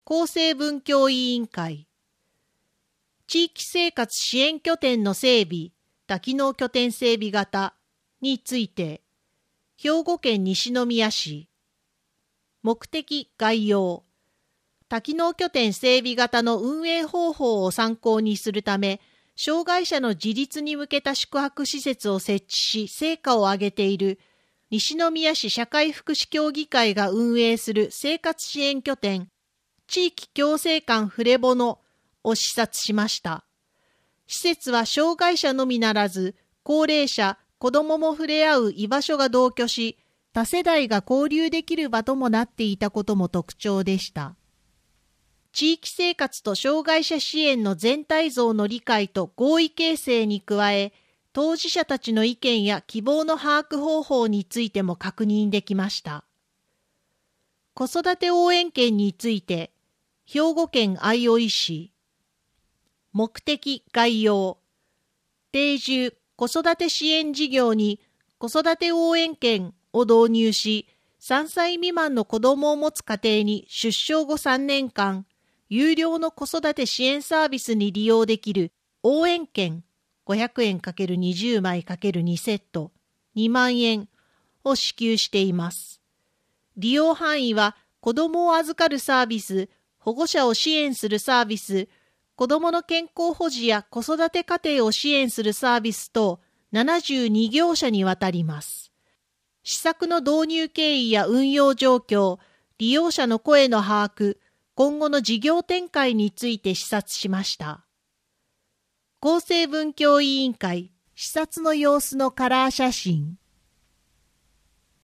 厚生文教委員会、地域生活支援拠点の整備、多機能拠点整備型について、兵庫県西宮市、目的概要、多機能拠点整備型の運営方法を参考にするため、障害者の自立に向けた宿泊施設を設置し、成果を上げている西宮市社会福祉協議会が運営する生活支援拠点、地域共生館ふれぼのを視察しました。施設は障害者のみならず、高齢者、子どもも触れ合う居場所が同居し、多世代が交流できる場ともなっていたことも特徴でした。地域生活と障害者支援の全体像の理解と合意形成に加え、当事者たちの意見や希望の把握方法についても確認できました。子育て応援券について、兵庫県相生市、目的概要、定住子育て支援事業に子育て応援券を導入し、3歳未満の子どもを持つ家庭に出生後3年間、有料の子育て支援サービスに利用できる応援券500円 ×20 枚 ×2 セット2万円を支給しています。利用範囲は子どもを預かるサービス、保護者を支援するサービス、子どもの健康保持や子育て家庭を支援するサービス等72業者にわたります。施策の導入経緯や運用状況、利用者の声の把握、今後の事業展開について視察しました。厚生文教委員会視察の様子のカラー写真。